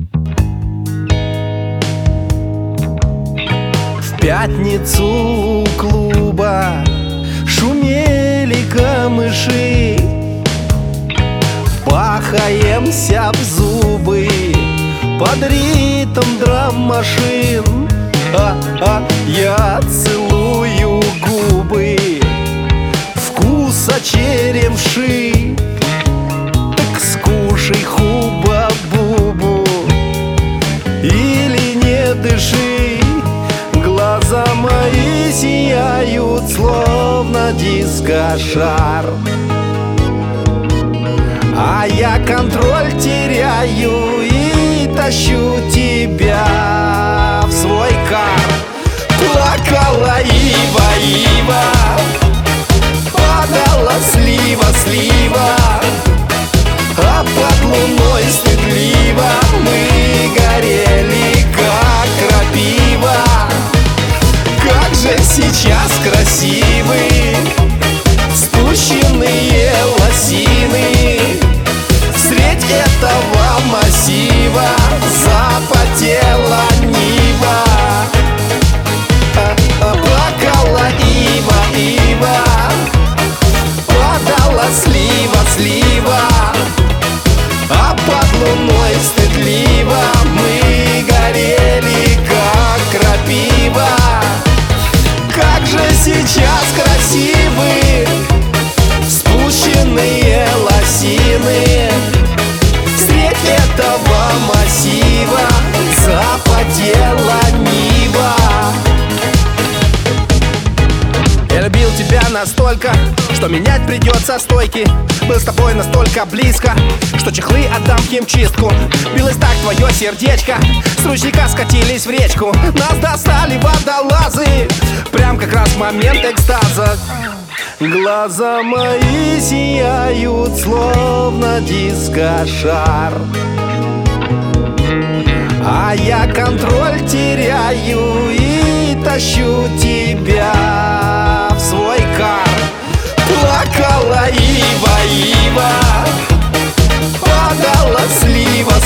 В пятницу у клуба шумели камыши, бахаемся в зубы под ритм драм-машин. Я целую губы, вкус очеревший. Так скушай хуба-бубу или не дыши. Глаза мои сияют, словно диско-шар, а я контроль теряю и тащу тебя в свой кар. Плакала ива, ива, падала слива, слива, а под луной стыдливо мы горели, как крапива. Как же сейчас красивы спущенные лосины. Средь этого массива запотела нива. Плакала ива, ива, падала слива, слива, а под луной стыдливо мы горели, как крапива. Как же сейчас красивы спущенные лосины. Средь этого массива запотела нива. Я любил тебя настолько, что менять придется стойки. Был с тобой настолько близко, что чехлы отдам в химчистку. Билось так твое сердечко, с ручника скатились в речку. Нас достали водолазы, прям как раз в момент экстаза. Глаза мои сияют, словно диско-шар, а я контроль теряю и тащу тебя в свой кар. Плакала ива, ива, падала слива,